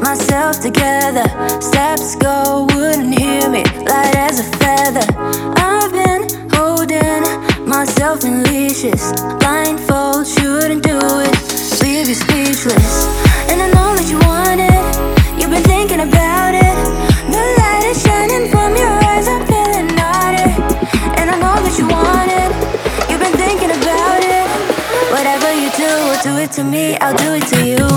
myself together. Steps go, wouldn't hear me, light as a feather. I've been holding myself in leashes. Blindfold, shouldn't do it, leave you speechless. And I know that you want it, you've been thinking about it. The light is shining from your eyes, I'm feeling naughty. And I know that you want it, you've been thinking about it. Whatever you do it to me, I'll do it to you.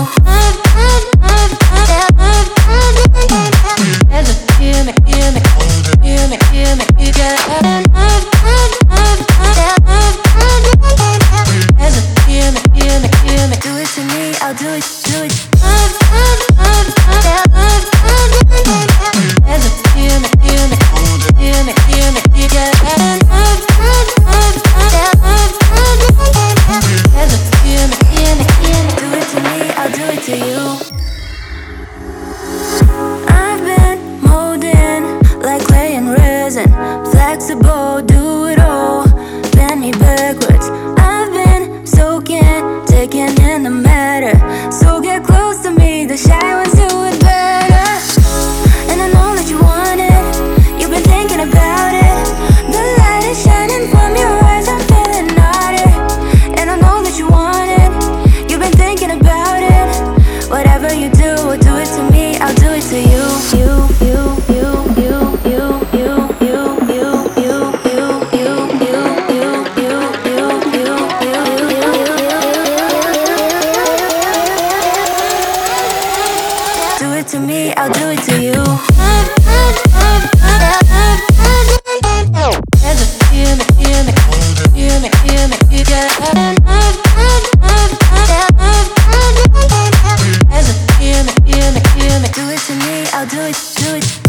I'll do it, do it. To you, I've been molding like clay and resin, flexible, do it all, bend me backwards. I've been soaking, taking in the matter. So get close to me, the shy ones do it better. And I know that you want it, you've been thinking about it. The light is shining from your eyes, I'm feeling naughty. And I know that you want it, you've been thinking about it. Whatever you do it to me, I'll do it to you. Do it to me, I'll do it to you. Do it to me, I'll do it, do it.